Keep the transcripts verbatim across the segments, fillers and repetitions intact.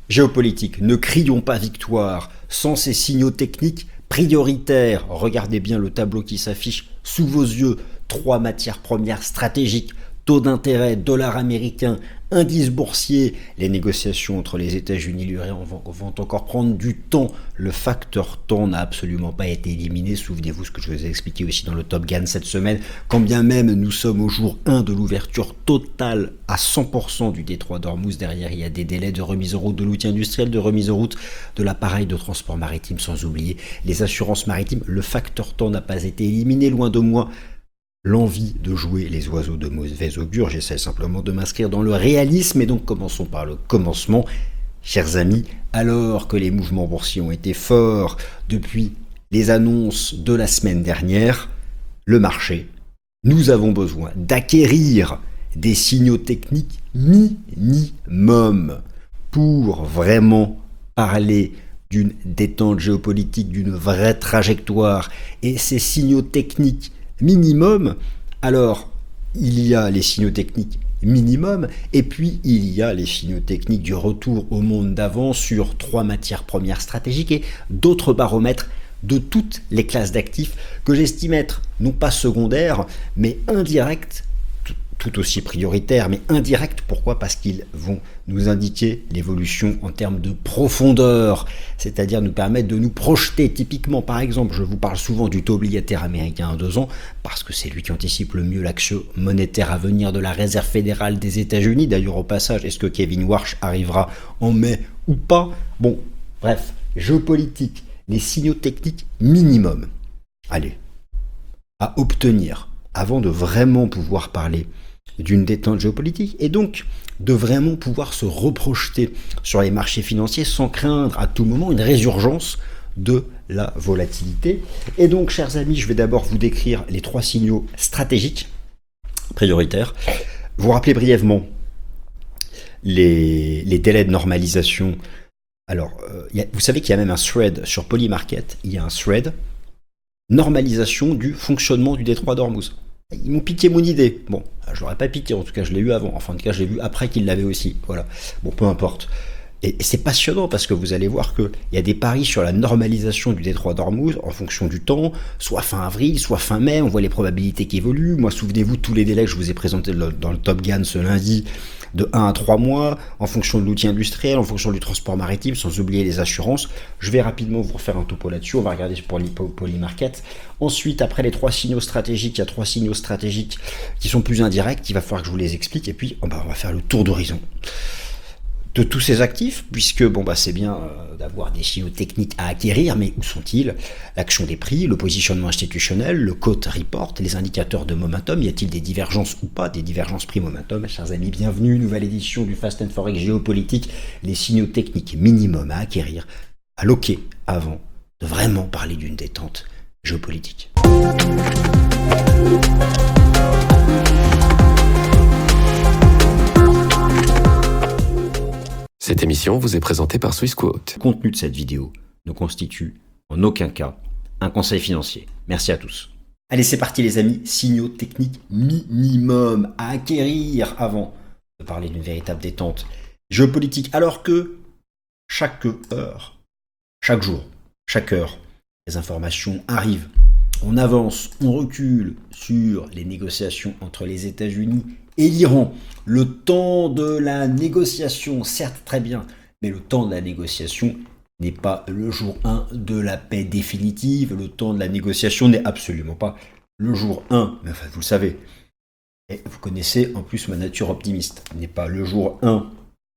Géopolitique, ne crions pas victoire sans ces signaux techniques prioritaires. Regardez bien le tableau qui s'affiche sous vos yeux. Trois matières premières stratégiques, taux d'intérêt, dollar américain, indice boursier. Les négociations entre les États-Unis et l'Iran vont, vont encore prendre du temps. Le facteur temps n'a absolument pas été éliminé. Souvenez-vous ce que je vous ai expliqué aussi dans le Top Gun cette semaine. Quand bien même nous sommes au jour un de l'ouverture totale à cent pour cent du détroit d'Ormuz, derrière il y a des délais de remise en route de l'outil industriel, de remise en route de l'appareil de transport maritime, sans oublier les assurances maritimes. Le facteur temps n'a pas été éliminé, loin de moi l'envie de jouer les oiseaux de mauvais augure. J'essaie simplement de m'inscrire dans le réalisme, et donc commençons par le commencement. Chers amis, alors que les mouvements boursiers ont été forts depuis les annonces de la semaine dernière, le marché, nous avons besoin d'acquérir des signaux techniques minimum pour vraiment parler d'une détente géopolitique, d'une vraie trajectoire. Et ces signaux techniques minimum, alors il y a les signaux techniques minimum, et puis il y a les signaux techniques du retour au monde d'avant sur trois matières premières stratégiques et d'autres baromètres de toutes les classes d'actifs que j'estime être non pas secondaires, mais indirects, tout aussi prioritaires, mais indirects. Pourquoi ? Parce qu'ils vont nous indiquer l'évolution en termes de profondeur, c'est-à-dire nous permettre de nous projeter. Typiquement, par exemple, je vous parle souvent du taux obligataire américain à deux ans, parce que c'est lui qui anticipe le mieux l'action monétaire à venir de la Réserve fédérale des États-Unis. D'ailleurs, au passage, est-ce que Kevin Warsh arrivera en mai ou pas ? Bon, bref, géopolitique, les signaux techniques minimum. Allez, à obtenir avant de vraiment pouvoir parler d'une détente géopolitique, et donc de vraiment pouvoir se reprojeter sur les marchés financiers sans craindre à tout moment une résurgence de la volatilité. Et donc, chers amis, je vais d'abord vous décrire les trois signaux stratégiques prioritaires. Vous rappelez brièvement les, les délais de normalisation. Alors, euh, y a, vous savez qu'il y a même un thread sur Polymarket, il y a un thread normalisation du fonctionnement du détroit d'Ormuz. Ils m'ont piqué mon idée. Bon, je l'aurais pas piqué, en tout cas je l'ai eu avant. Enfin, en tout cas, je l'ai vu après qu'ils l'avaient aussi. Voilà. Bon, peu importe. Et c'est passionnant parce que vous allez voir qu'il y a des paris sur la normalisation du détroit d'Ormuz en fonction du temps, soit fin avril, soit fin mai. On voit les probabilités qui évoluent. Moi, souvenez-vous, tous les délais que je vous ai présentés dans le Top Gun ce lundi, de un à trois mois, en fonction de l'outil industriel, en fonction du transport maritime, sans oublier les assurances. Je vais rapidement vous refaire un topo là-dessus. On va regarder pour Polymarket. Ensuite, après les trois signaux stratégiques, il y a trois signaux stratégiques qui sont plus indirects. Il va falloir que je vous les explique. Et puis, oh bah, on va faire le tour d'horizon de tous ces actifs, puisque bon bah c'est bien euh, d'avoir des signaux techniques à acquérir, mais où sont-ils ? L'action des prix, le positionnement institutionnel, le quote report, les indicateurs de momentum, y a-t-il des divergences ou pas, des divergences prix-momentum ? Chers amis, bienvenue, nouvelle édition du Fast and Forex géopolitique, les signaux techniques minimum à acquérir, à loquer avant de vraiment parler d'une détente géopolitique. Cette émission vous est présentée par Swissquote. Le contenu de cette vidéo ne constitue en aucun cas un conseil financier. Merci à tous. Allez, c'est parti les amis, signaux techniques minimum à acquérir avant de parler d'une véritable détente géopolitique. Alors que chaque heure, chaque jour, chaque heure, les informations arrivent. On avance, on recule sur les négociations entre les États-Unis et l'Iran. Le temps de la négociation, certes très bien, mais le temps de la négociation n'est pas le jour un de la paix définitive. Le temps de la négociation n'est absolument pas le jour un, mais enfin vous le savez. Et vous connaissez en plus ma nature optimiste. N'est pas le jour un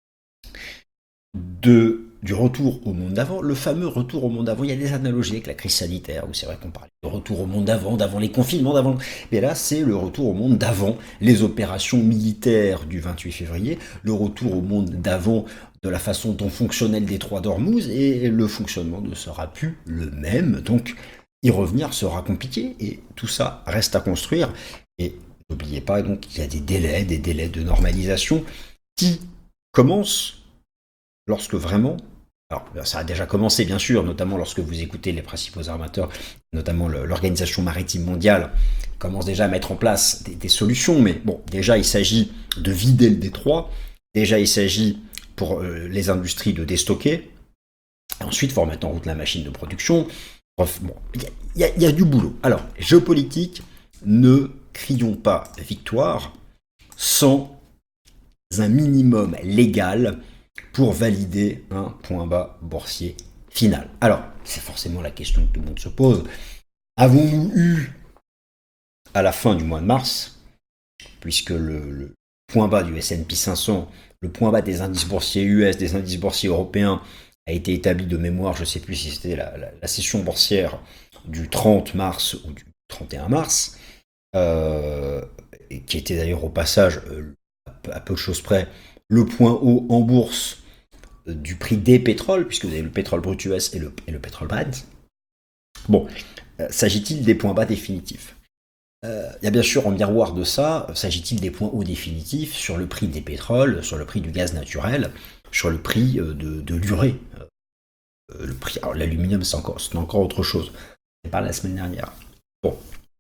de... du retour au monde d'avant, le fameux retour au monde d'avant. Il y a des analogies avec la crise sanitaire, où c'est vrai qu'on parle de retour au monde d'avant, d'avant les confinements, d'avant... Mais là, c'est le retour au monde d'avant, les opérations militaires du vingt-huit février, le retour au monde d'avant de la façon dont fonctionnait le détroit d'Ormuz, et le fonctionnement ne sera plus le même. Donc, y revenir sera compliqué, et tout ça reste à construire. Et n'oubliez pas, donc, il y a des délais, des délais de normalisation qui commencent lorsque vraiment, alors ça a déjà commencé bien sûr, notamment lorsque vous écoutez les principaux armateurs, notamment le, l'Organisation maritime mondiale, commence déjà à mettre en place des, des solutions, mais bon, déjà il s'agit de vider le détroit, déjà il s'agit pour euh, les industries de déstocker. Et ensuite, il faut remettre en route la machine de production. Bref, bon, il y, y, y a du boulot. Alors, géopolitique, ne crions pas victoire sans un minimum légal pour valider un point bas boursier final. Alors, c'est forcément la question que tout le monde se pose. Avons-nous eu, à la fin du mois de mars, puisque le, le point bas du S and P cinq cents, le point bas des indices boursiers U S, des indices boursiers européens, a été établi de mémoire, je ne sais plus si c'était la, la, la session boursière du trente mars ou du trente et un mars, euh, qui était d'ailleurs au passage, euh, à peu de choses près, le point haut en bourse du prix des pétroles, puisque vous avez le pétrole brut U S et le, et le pétrole Brent. Bon, euh, s'agit-il des points bas définitifs ? Euh, il y a bien sûr en miroir de ça, s'agit-il des points hauts définitifs sur le prix des pétroles, sur le prix du gaz naturel, sur le prix de, de l'urée. Euh, le prix, alors l'aluminium c'est encore, c'est encore autre chose. On parle la semaine dernière. Bon,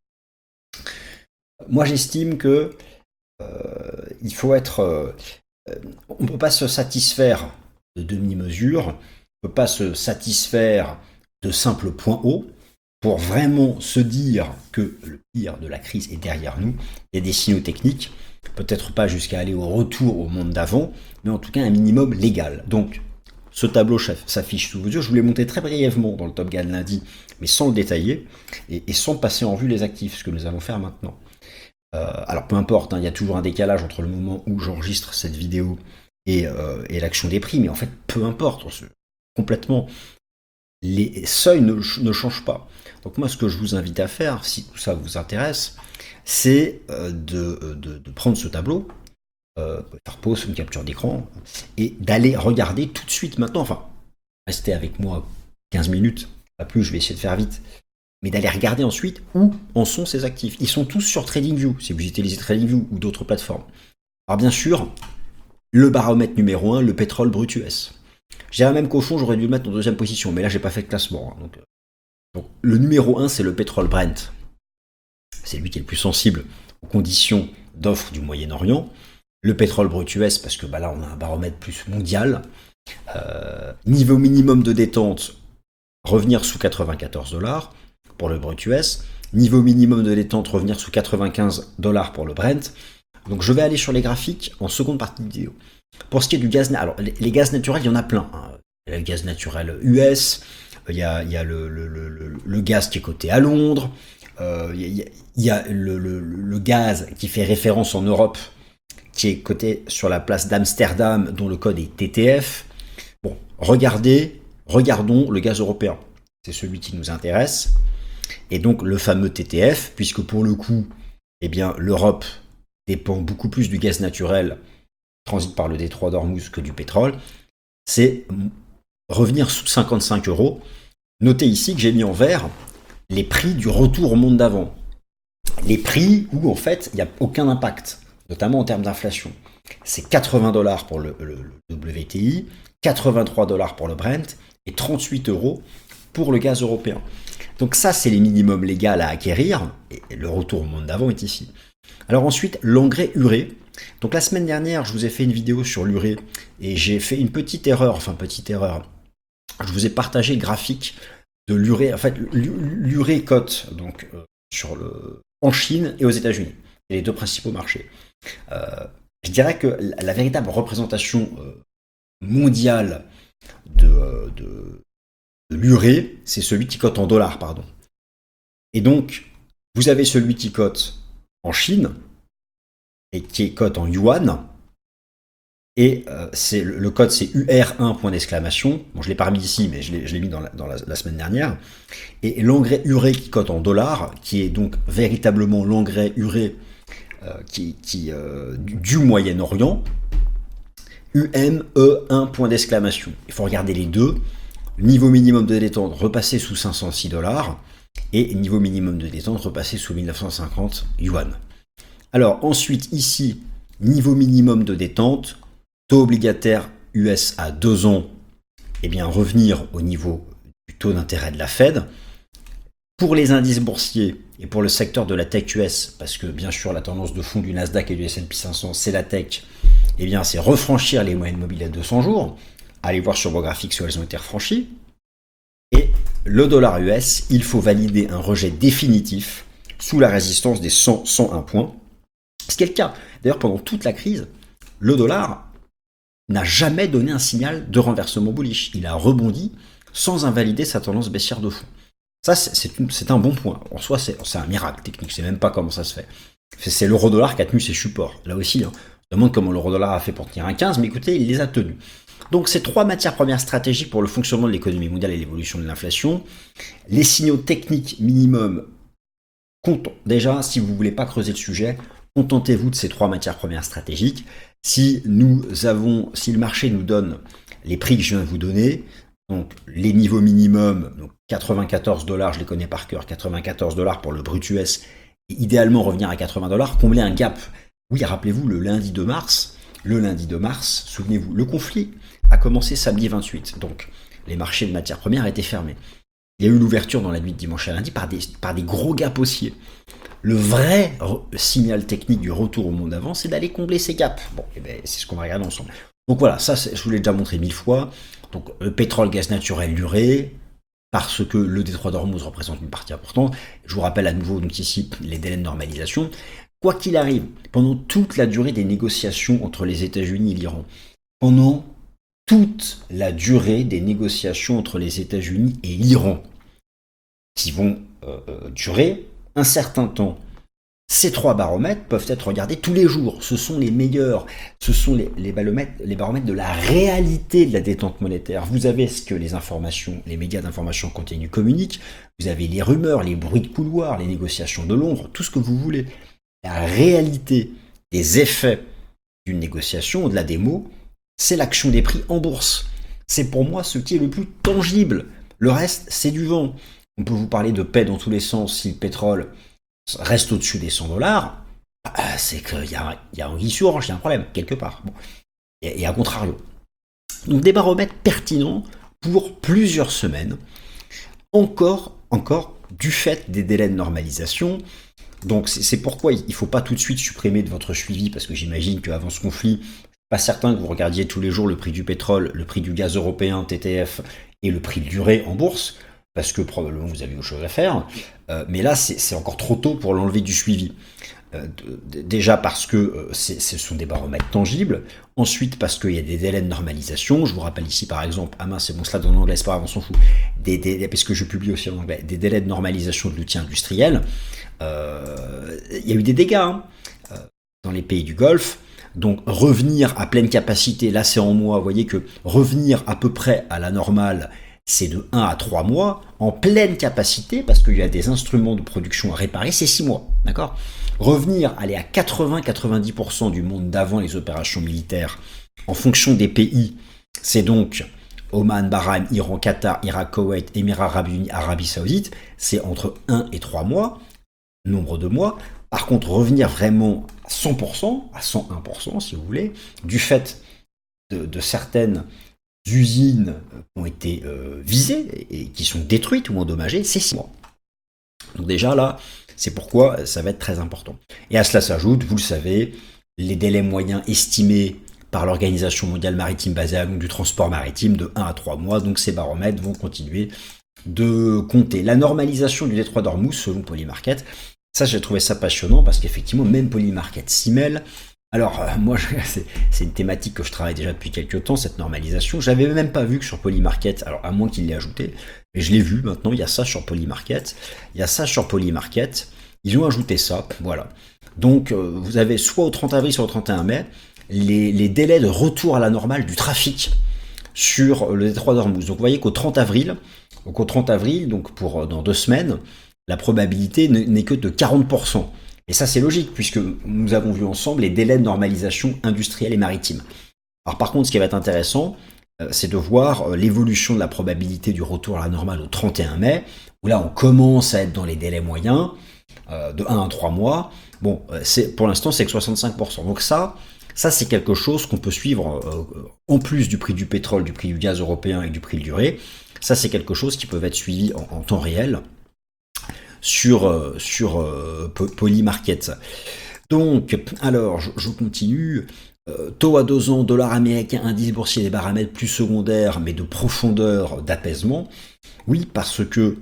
moi j'estime que euh, il faut être, euh, on ne peut pas se satisfaire de demi-mesures, on ne peut pas se satisfaire de simples points hauts. Pour vraiment se dire que le pire de la crise est derrière nous, il y a des signaux techniques, peut-être pas jusqu'à aller au retour au monde d'avant, mais en tout cas un minimum légal. Donc, ce tableau s'affiche sous vos yeux. Je vous l'ai montré très brièvement dans le Top Gun lundi, mais sans le détailler, et, et sans passer en vue les actifs, ce que nous allons faire maintenant. Euh, alors, peu importe, hein, il y a toujours un décalage entre le moment où j'enregistre cette vidéo et, euh, et l'action des prix, mais en fait, peu importe, on se, complètement, les seuils ne, ne changent pas. Donc moi, ce que je vous invite à faire, si tout ça vous intéresse, c'est de, de, de prendre ce tableau, euh, faire pause, une capture d'écran, et d'aller regarder tout de suite maintenant, enfin, restez avec moi quinze minutes, pas plus, je vais essayer de faire vite, mais d'aller regarder ensuite où en sont ces actifs. Ils sont tous sur TradingView, si vous utilisez TradingView ou d'autres plateformes. Alors bien sûr, le baromètre numéro un, le pétrole brut U S. Je dirais même qu'au fond, j'aurais dû le mettre en deuxième position, mais là, j'ai pas fait de classement, hein, donc... Donc, le numéro un, c'est le pétrole Brent. C'est lui qui est le plus sensible aux conditions d'offre du Moyen-Orient. Le pétrole brut U S, parce que bah là, on a un baromètre plus mondial. Euh, niveau minimum de détente, revenir sous quatre-vingt-quatorze dollars pour le brut U S. Niveau minimum de détente, revenir sous quatre-vingt-quinze dollars pour le Brent. Donc, je vais aller sur les graphiques en seconde partie de vidéo. Pour ce qui est du gaz, alors les, les gaz naturels, il y en a plein. Hein. Il y a le gaz naturel U S. Il y a, il y a le, le, le, le gaz qui est coté à Londres, euh, il y a, il y a le, le, le gaz qui fait référence en Europe, qui est coté sur la place d'Amsterdam, dont le code est T T F. Bon, regardez, regardons le gaz européen. C'est celui qui nous intéresse. Et donc le fameux T T F, puisque pour le coup, eh bien, l'Europe dépend beaucoup plus du gaz naturel qui transite par le détroit d'Ormuz que du pétrole, c'est revenir sous cinquante-cinq euros. Notez ici que j'ai mis en vert les prix du retour au monde d'avant. Les prix où, en fait, il n'y a aucun impact, notamment en termes d'inflation. C'est quatre-vingts dollars pour le, le, le W T I, quatre-vingt-trois dollars pour le Brent et trente-huit euros pour le gaz européen. Donc ça, c'est les minimums légaux à acquérir. Et le retour au monde d'avant est ici. Alors ensuite, l'engrais urée. Donc la semaine dernière, je vous ai fait une vidéo sur l'urée et j'ai fait une petite erreur, enfin petite erreur. Je vous ai partagé le graphique de l'urée. En fait, l'urée cote donc euh, sur le en Chine et aux États-Unis, c'est les deux principaux marchés. Euh, je dirais que la, la véritable représentation euh, mondiale de, euh, de, de l'urée, c'est celui qui cote en dollars, pardon. Et donc, vous avez celui qui cote en Chine et qui est cote en yuan. Et euh, c'est, le, le code, c'est U R un, point d'exclamation. Bon, je ne l'ai pas remis ici, mais je l'ai, je l'ai mis dans, la, dans la, la semaine dernière. Et, et l'engrais urée qui cote en dollars, qui est donc véritablement l'engrais urée euh, qui, qui, euh, du, du Moyen-Orient, U M E un, point d'exclamation. Il faut regarder les deux. Niveau minimum de détente, repasser sous cinq cent six dollars. Et niveau minimum de détente, repasser sous mille neuf cent cinquante yuan. Alors ensuite, ici, niveau minimum de détente, taux obligataire U S à deux ans, eh bien revenir au niveau du taux d'intérêt de la Fed. Pour les indices boursiers et pour le secteur de la tech U S, parce que bien sûr la tendance de fond du Nasdaq et du S and P cinq cents, c'est la tech, eh bien, c'est refranchir les moyennes mobiles à deux cents jours. Allez voir sur vos graphiques si elles ont été refranchies. Et le dollar U S, il faut valider un rejet définitif sous la résistance des cent à cent un points. Ce qui est le cas. D'ailleurs, pendant toute la crise, le dollar n'a jamais donné un signal de renversement bullish. Il a rebondi sans invalider sa tendance baissière de fond. Ça, c'est un bon point. En soi, c'est un miracle technique. Je ne sais même pas comment ça se fait. C'est l'euro-dollar qui a tenu ses supports. Là aussi, hein, on demande comment l'euro-dollar a fait pour tenir un quinze, mais écoutez, il les a tenus. Donc, ces trois matières premières stratégiques pour le fonctionnement de l'économie mondiale et l'évolution de l'inflation. Les signaux techniques minimum comptent. Déjà, si vous ne voulez pas creuser le sujet, contentez-vous de ces trois matières premières stratégiques. Si nous avons, si le marché nous donne les prix que je viens de vous donner, donc les niveaux minimums, donc quatre-vingt-quatorze dollars, je les connais par cœur, quatre-vingt-quatorze dollars pour le brut U S, et idéalement revenir à quatre-vingts dollars, combler un gap. Oui, rappelez-vous, le lundi deux mars, le lundi deux mars, souvenez-vous, le conflit a commencé samedi vingt-huit, donc les marchés de matières premières étaient fermés. Il y a eu l'ouverture dans la nuit de dimanche à lundi par des, par des gros gaps haussiers. Le vrai signal technique du retour au monde d'avant, c'est d'aller combler ces gaps. Bon, eh ben, c'est ce qu'on va regarder ensemble. Donc voilà, ça, je vous l'ai déjà montré mille fois. Donc le pétrole, gaz naturel, l'urée, parce que le détroit d'Ormuz représente une partie importante. Je vous rappelle à nouveau donc ici les délais de normalisation. Quoi qu'il arrive, pendant toute la durée des négociations entre les États-Unis et l'Iran, pendant toute la durée des négociations entre les États-Unis et l'Iran, qui vont euh, durer un certain temps, ces trois baromètres peuvent être regardés tous les jours. Ce sont les meilleurs, ce sont les, les, baromètres, les baromètres de la réalité de la détente monétaire. Vous avez ce que les informations, les médias d'information continue communiquent, vous avez les rumeurs, les bruits de couloir, les négociations de Londres, tout ce que vous voulez. La réalité des effets d'une négociation, au-delà des mots, c'est l'action des prix en bourse. C'est pour moi ce qui est le plus tangible. Le reste, c'est du vent. On peut vous parler de paix dans tous les sens si le pétrole reste au-dessus des cent dollars, c'est qu'il y a, y a un sur orange, il y a un problème, quelque part. Bon. Et, et à contrario. Donc des baromètres pertinents pour plusieurs semaines, encore, encore du fait des délais de normalisation. Donc c'est pourquoi il ne faut pas tout de suite supprimer de votre suivi, parce que j'imagine qu'avant ce conflit, je ne suis pas certain que vous regardiez tous les jours le prix du pétrole, le prix du gaz européen, T T F, et le prix de l'urée en bourse, parce que probablement vous avez autre chose à faire, euh, mais là c'est encore trop tôt pour l'enlever du suivi. Euh, déjà parce que euh, ce sont des baromètres tangibles, ensuite parce qu'il y a des délais de normalisation, je vous rappelle ici par exemple, ah mince c'est bon cela en anglais, c'est pas grave, on s'en fout, des, des, parce que je publie aussi en anglais, des délais de normalisation de l'outil industriel, euh, il y a eu des dégâts hein, euh, dans les pays du Golfe, donc revenir à pleine capacité, là c'est en mois, vous voyez que revenir à peu près à la normale, c'est de un à trois mois, en pleine capacité, parce qu'il y a des instruments de production à réparer, c'est six mois, d'accord ? Revenir, aller à quatre-vingts à quatre-vingt-dix pour cent du monde d'avant les opérations militaires, en fonction des pays, c'est donc Oman, Bahreïn, Iran, Qatar, Irak, Koweït, Émirats Arabes Unis, Arabie Saoudite, c'est entre un et trois mois, nombre de mois. Par contre, revenir vraiment à cent pour cent, à cent un pour cent si vous voulez, du fait de, de certaines usines qui ont été euh, visées et qui sont détruites ou endommagées, c'est six mois. Donc déjà là, c'est pourquoi ça va être très important. Et à cela s'ajoute, vous le savez, les délais moyens estimés par l'Organisation mondiale maritime basée à Londres du transport maritime de un à trois mois, donc ces baromètres vont continuer de compter. La normalisation du détroit d'Ormuz selon Polymarket, ça j'ai trouvé ça passionnant parce qu'effectivement même Polymarket s'y mêle. Alors, euh, moi, c'est une thématique que je travaille déjà depuis quelques temps, cette normalisation. Je n'avais même pas vu que sur Polymarket, alors à moins qu'il l'ait ajouté, mais je l'ai vu maintenant, il y a ça sur Polymarket, il y a ça sur Polymarket, ils ont ajouté ça, voilà. Donc, euh, vous avez soit au trente avril, soit au trente et un mai, les, les délais de retour à la normale du trafic sur le détroit d'Ormuz. Donc, vous voyez qu'au trente avril, donc au trente avril, donc pour dans deux semaines, la probabilité n'est que de quarante pour cent. Et ça, c'est logique, puisque nous avons vu ensemble les délais de normalisation industrielle et maritime. Alors par contre, ce qui va être intéressant, euh, c'est de voir euh, l'évolution de la probabilité du retour à la normale au trente et un mai, où là, on commence à être dans les délais moyens, euh, de un à trois mois. Bon, euh, pour l'instant, c'est que soixante-cinq pour cent. Donc ça, ça c'est quelque chose qu'on peut suivre, euh, en plus du prix du pétrole, du prix du gaz européen et du prix de l'urée. Ça, c'est quelque chose qui peut être suivi en, en temps réel sur, euh, sur euh, Polymarket. Donc, alors, je, je continue. Euh, taux à deux ans, dollar américain, indice boursier, des paramètres plus secondaires, mais de profondeur, d'apaisement. Oui, parce que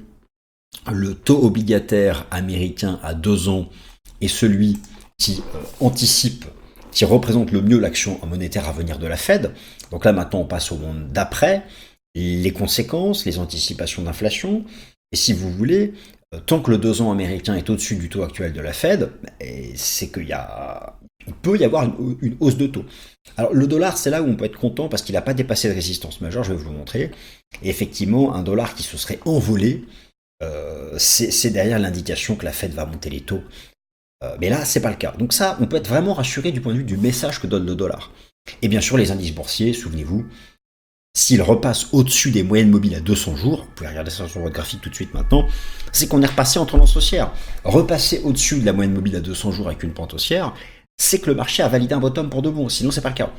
le taux obligataire américain à deux ans est celui qui euh, anticipe, qui représente le mieux l'action monétaire à venir de la Fed. Donc là, maintenant, on passe au monde d'après, les conséquences, les anticipations d'inflation. Et si vous voulez, euh, tant que le deux ans américain est au-dessus du taux actuel de la Fed, c'est qu'il y a... il peut y avoir une, une hausse de taux. Alors le dollar, c'est là où on peut être content parce qu'il n'a pas dépassé de résistance majeure, je vais vous le montrer. Et effectivement, un dollar qui se serait envolé, euh, c'est derrière l'indication que la Fed va monter les taux. Euh, mais là, c'est pas le cas. Donc ça, on peut être vraiment rassuré du point de vue du message que donne le dollar. Et bien sûr, les indices boursiers, souvenez-vous, s'ils repassent au-dessus des moyennes mobiles à deux cents jours, vous pouvez regarder ça sur votre graphique tout de suite maintenant, c'est qu'on est repassé en tendance haussière. Repasser au-dessus de la moyenne mobile à deux cents jours avec une pente haussière, c'est que le marché a validé un bottom pour de bon, sinon c'est pas le cas.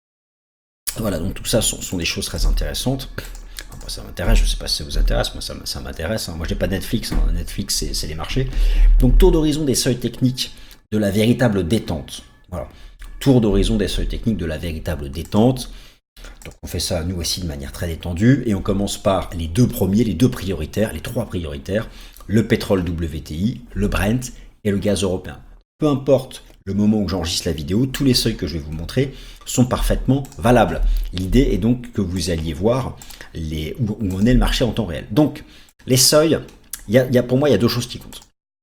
Voilà, donc tout ça sont, sont des choses très intéressantes. Enfin, moi, ça m'intéresse, je sais pas si ça vous intéresse, moi ça, ça m'intéresse. Hein. Moi j'ai pas Netflix, hein. Netflix c'est les marchés. Donc tour d'horizon des seuils techniques de la véritable détente. Voilà, tour d'horizon des seuils techniques de la véritable détente. Donc on fait ça nous aussi de manière très détendue et on commence par les deux premiers, les deux prioritaires, les trois prioritaires, le pétrole W T I, le Brent et le gaz européen. Peu importe le moment où j'enregistre la vidéo, tous les seuils que je vais vous montrer sont parfaitement valables. L'idée est donc que vous alliez voir les, où, où on est le marché en temps réel. Donc les seuils, y a, y a, pour moi il y a deux choses qui comptent.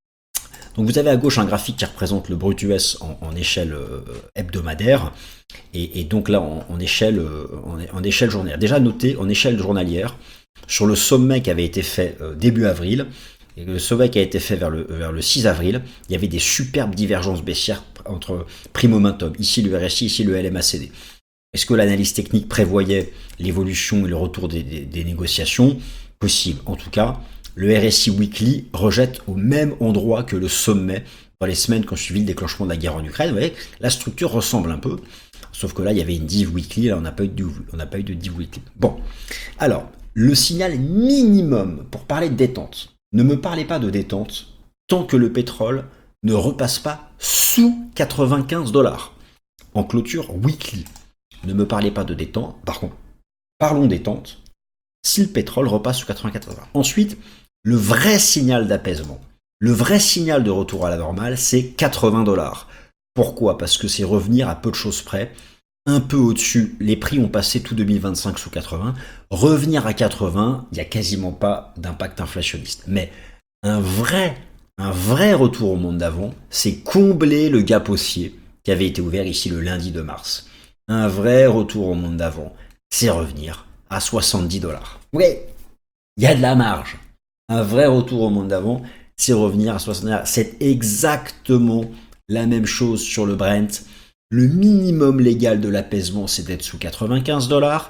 Donc vous avez à gauche un graphique qui représente le brut U S en, en échelle euh, hebdomadaire et, et donc là en, en, échelle, euh, en, en échelle journalière. Déjà noté en échelle journalière sur le sommet qui avait été fait euh, début avril et le sommet qui a été fait vers le, vers le six avril, il y avait des superbes divergences baissières entre prime momentum, ici le R S I, ici le L M A C D. Est-ce que l'analyse technique prévoyait l'évolution et le retour des, des, des négociations? Possible. En tout cas, le R S I Weekly rejette au même endroit que le sommet dans les semaines qui ont suivi le déclenchement de la guerre en Ukraine. Vous voyez, la structure ressemble un peu, sauf que là, il y avait une div weekly, là, on n'a pas eu de, on n'a pas eu de div weekly. Bon, alors, le signal minimum pour parler de détente, ne me parlez pas de détente tant que le pétrole ne repasse pas sous quatre-vingt-quinze dollars en clôture weekly. Ne me parlez pas de détente, par contre, parlons détente si le pétrole repasse sous quatre-vingt-quatorze dollars. Ensuite, le vrai signal d'apaisement, le vrai signal de retour à la normale, c'est quatre-vingts dollars. Pourquoi? Parce que c'est revenir à peu de choses près, un peu au-dessus. Les prix ont passé tout deux mille vingt-cinq sous quatre-vingts. Revenir à quatre-vingts, il n'y a quasiment pas d'impact inflationniste. Mais un vrai, un vrai retour au monde d'avant, c'est combler le gap haussier qui avait été ouvert ici le lundi de mars. Un vrai retour au monde d'avant, c'est revenir à soixante-dix dollars. Oui, il y a de la marge. Un vrai retour au monde d'avant, c'est revenir à soixante dollars. C'est exactement la même chose sur le Brent. Le minimum légal de l'apaisement, c'est d'être sous quatre-vingt-quinze dollars.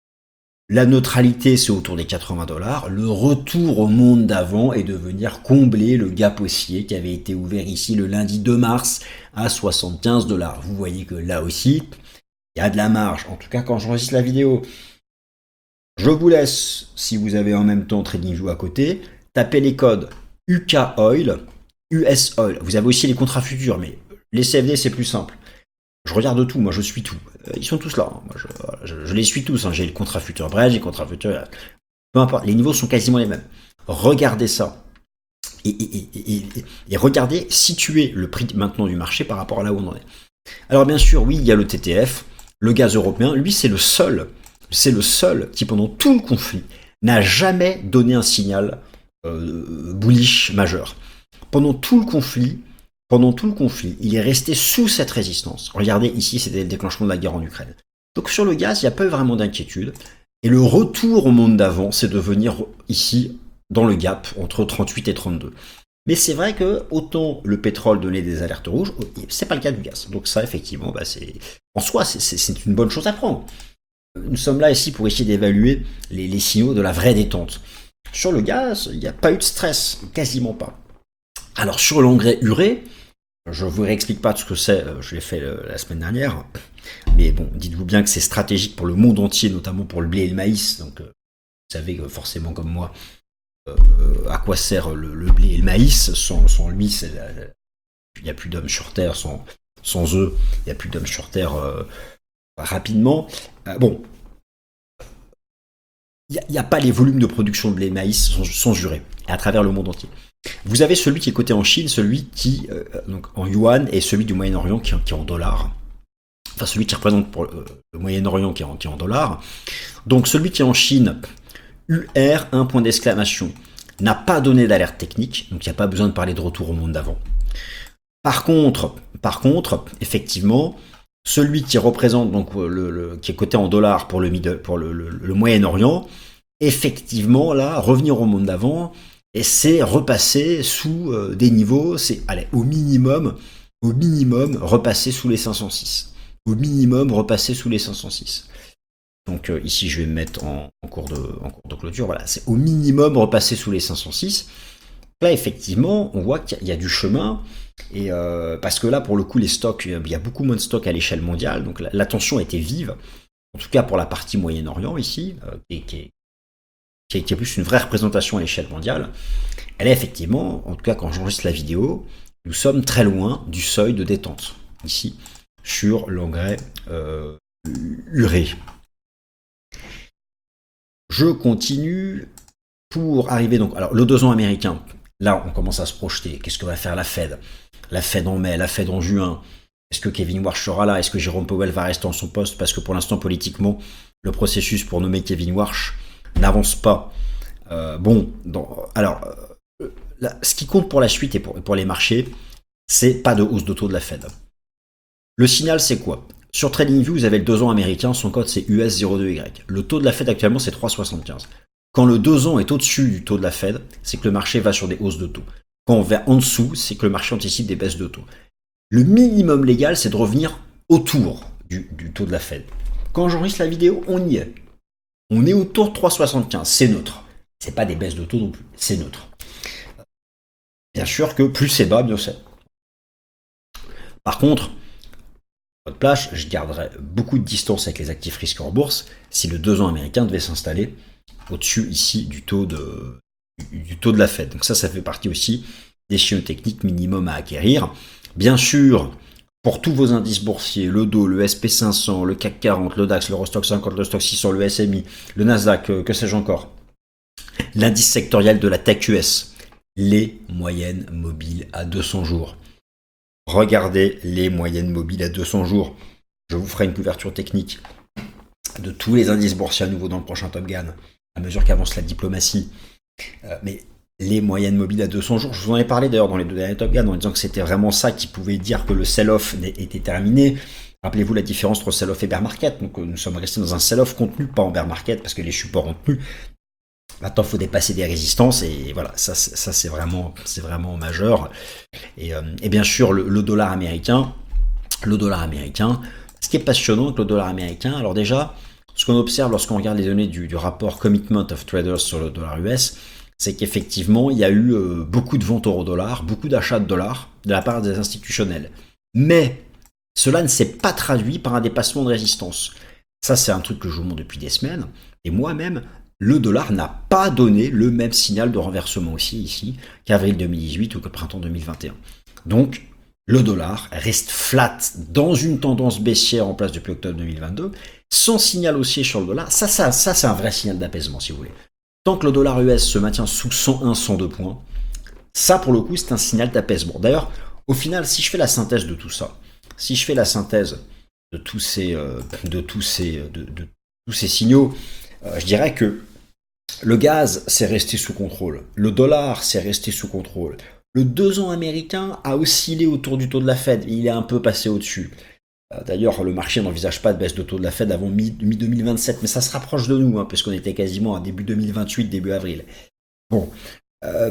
La neutralité, c'est autour des quatre-vingts dollars. Le retour au monde d'avant est de venir combler le gap haussier qui avait été ouvert ici le lundi deux mars à soixante-quinze dollars. Vous voyez que là aussi, il y a de la marge. En tout cas, quand j'enregistre la vidéo, je vous laisse, si vous avez en même temps TradingView à côté, taper les codes U K Oil, U S Oil. Vous avez aussi les contrats futurs, mais les C F D, c'est plus simple. Je regarde tout, moi je suis tout. Ils sont tous là, hein. Moi, je, je, je les suis tous. Hein. J'ai le contrat futur Brent, j'ai le contrat futur... Peu importe, les niveaux sont quasiment les mêmes. Regardez ça. Et, et, et, et, et regardez, situez le prix maintenant du marché par rapport à là où on en est. Alors bien sûr, oui, il y a le T T F, le gaz européen. Lui, c'est le seul... C'est le seul qui, pendant tout le conflit, n'a jamais donné un signal euh, bullish majeur. Pendant tout le conflit, pendant tout le conflit, il est resté sous cette résistance. Regardez, ici, c'était le déclenchement de la guerre en Ukraine. Donc sur le gaz, il n'y a pas eu vraiment d'inquiétude. Et le retour au monde d'avant, c'est de venir ici, dans le gap, entre trente-huit et trente-deux. Mais c'est vrai que autant le pétrole donnait des alertes rouges, c'est pas le cas du gaz. Donc ça, effectivement, bah, c'est en soi, c'est une bonne chose à prendre. Nous sommes là ici pour essayer d'évaluer les, les signaux de la vraie détente. Sur le gaz, il n'y a pas eu de stress, quasiment pas. Alors sur l'engrais urée, je ne vous réexplique pas ce que c'est, je l'ai fait la semaine dernière, mais bon, dites-vous bien que c'est stratégique pour le monde entier, notamment pour le blé et le maïs, donc vous savez que forcément comme moi, euh, à quoi sert le, le blé et le maïs, sans, sans lui, la, la, il n'y a plus d'hommes sur Terre sans, Sans eux, il n'y a plus d'hommes sur Terre euh, rapidement. Euh, bon, il n'y a, a pas les volumes de production de blé et maïs sans, sans jurer, à travers le monde entier. Vous avez celui qui est coté en Chine, celui qui, euh, donc en yuan, et celui du Moyen-Orient qui, qui est en dollars. Enfin, celui qui représente pour le, le Moyen-Orient qui est en, qui est en dollars. Donc, celui qui est en Chine, U R, un point d'exclamation, n'a pas donné d'alerte technique, donc il n'y a pas besoin de parler de retour au monde d'avant. Par contre, par contre, effectivement, celui qui représente donc le, le qui est coté en dollars pour le, pour le, le, le Moyen-Orient, effectivement, là, revenir au monde d'avant, et c'est repasser sous euh, des niveaux, c'est allez, au minimum, au minimum, repasser sous les cinq cent six. Au minimum, repasser sous les cinq cent six. Donc euh, ici, je vais me mettre en, en, cours de, en cours de clôture. Voilà, c'est au minimum repasser sous les cinq cent six. Là, effectivement, on voit qu'il y, y a du chemin. Et euh, parce que là, pour le coup, les stocks, il y a beaucoup moins de stocks à l'échelle mondiale. Donc la, la tension était vive. En tout cas, pour la partie Moyen-Orient ici, euh, qui, qui, est, qui, est, qui est plus une vraie représentation à l'échelle mondiale. Elle est effectivement, en tout cas, quand j'enregistre la vidéo, nous sommes très loin du seuil de détente. Ici, sur l'engrais euh, urée. Je continue pour arriver donc. Alors, le deux ans américain, là, on commence à se projeter. Qu'est-ce que va faire la Fed? La Fed en mai, la Fed en juin. Est-ce que Kevin Warsh sera là? Est-ce que Jérôme Powell va rester en son poste? Parce que pour l'instant, politiquement, le processus pour nommer Kevin Warsh n'avance pas. Euh, bon, dans, alors, euh, là, ce qui compte pour la suite et pour, pour les marchés, c'est pas de hausse de taux de la Fed. Le signal, c'est quoi? Sur TradingView, vous avez le deux ans américain, son code c'est U S zéro deux Y. Le taux de la Fed actuellement, c'est trois virgule soixante-quinze. Quand le deux ans est au-dessus du taux de la Fed, c'est que le marché va sur des hausses de taux. Quand on va en dessous, c'est que le marché anticipe des baisses de taux. Le minimum légal, c'est de revenir autour du, du taux de la Fed. Quand j'enregistre la vidéo, on y est. On est autour de trois virgule soixante-quinze, c'est neutre. C'est pas des baisses de taux non plus, c'est neutre. Bien sûr que plus c'est bas, mieux c'est. Par contre, votre place, je garderais beaucoup de distance avec les actifs risqués en bourse si le deux ans américain devait s'installer au-dessus ici du taux de, du taux de la Fed. Donc ça, ça fait partie aussi des signaux techniques minimum à acquérir. Bien sûr, pour tous vos indices boursiers, le Dow, le S and P cinq cents, le C A C quarante, le DAX, l'Eurostoxx cinquante, le Stoxx six cents, le S M I, le Nasdaq, que, que sais-je encore, l'indice sectoriel de la tech U S, les moyennes mobiles à deux cents jours. Regardez les moyennes mobiles à deux cents jours. Je vous ferai une couverture technique de tous les indices boursiers à nouveau dans le prochain Top Gun, à mesure qu'avance la diplomatie. Euh, mais les moyennes mobiles à deux cents jours, je vous en ai parlé d'ailleurs dans les deux derniers Top Gun, en disant que c'était vraiment ça qui pouvait dire que le sell-off était terminé. Rappelez-vous la différence entre sell-off et bear market. Donc nous sommes restés dans un sell-off contenu, pas en bear market, parce que les supports ont tenu. Maintenant, il faut dépasser des résistances et voilà, ça, ça c'est vraiment, c'est vraiment majeur. Et, euh, et bien sûr, le, le dollar américain, le dollar américain. Ce qui est passionnant avec le dollar américain, alors déjà, ce qu'on observe lorsqu'on regarde les données du, du rapport Commitment of Traders sur le dollar U S, c'est qu'effectivement, il y a eu euh, beaucoup de ventes euro dollar, beaucoup d'achats de dollars de la part des institutionnels. Mais cela ne s'est pas traduit par un dépassement de résistance. Ça, c'est un truc que je vous montre depuis des semaines. Et moi-même, le dollar n'a pas donné le même signal de renversement aussi ici qu'avril deux mille dix-huit ou que printemps deux mille vingt et un. Donc, le dollar reste flat dans une tendance baissière en place depuis octobre deux mille vingt-deux, sans signal haussier sur le dollar. Ça, ça, ça c'est un vrai signal d'apaisement, si vous voulez. Tant que le dollar U S se maintient sous cent un, cent deux points, ça, pour le coup, c'est un signal d'apaisement. D'ailleurs, au final, si je fais la synthèse de tout ça, si je fais la synthèse de tous ces, euh, de tous ces, de, de tous ces signaux, euh, je dirais que le gaz, c'est resté sous contrôle. Le dollar, c'est resté sous contrôle. Le deux ans américain a oscillé autour du taux de la Fed. Il est un peu passé au-dessus. D'ailleurs, le marché n'envisage pas de baisse de taux de la Fed avant mi-deux mille vingt-sept, mais ça se rapproche de nous, hein, puisqu'on était quasiment à début deux mille vingt-huit, début avril. Bon, euh,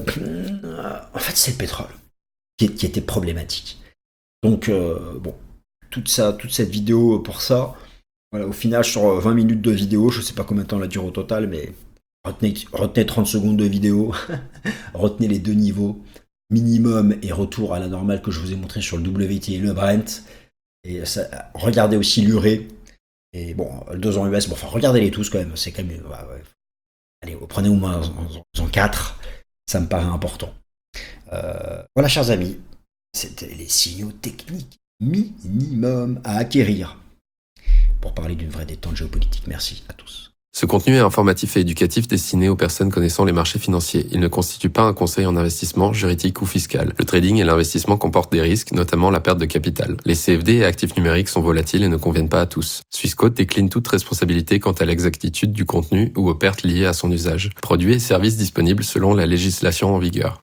en fait, c'est le pétrole qui, qui était problématique. Donc, euh, bon, toute, ça, toute cette vidéo pour ça, voilà, au final, sur vingt minutes de vidéo, je ne sais pas combien de temps la dure au total, mais retenez, retenez trente secondes de vidéo, retenez les deux niveaux, minimum et retour à la normale que je vous ai montré sur le W T I et le Brent. Et ça, regardez aussi l'U R E. Et bon, le deux ans U S, bon, enfin, regardez-les tous quand même. C'est quand même. Ouais, ouais. Allez, prenez au moins en quatre. Ça me paraît important. Euh, voilà, chers amis. C'était les signaux techniques minimum à acquérir pour parler d'une vraie détente géopolitique. Merci à tous. Ce contenu est informatif et éducatif destiné aux personnes connaissant les marchés financiers. Il ne constitue pas un conseil en investissement, juridique ou fiscal. Le trading et l'investissement comportent des risques, notamment la perte de capital. Les C F D et actifs numériques sont volatiles et ne conviennent pas à tous. Swissquote décline toute responsabilité quant à l'exactitude du contenu ou aux pertes liées à son usage. Produits et services disponibles selon la législation en vigueur.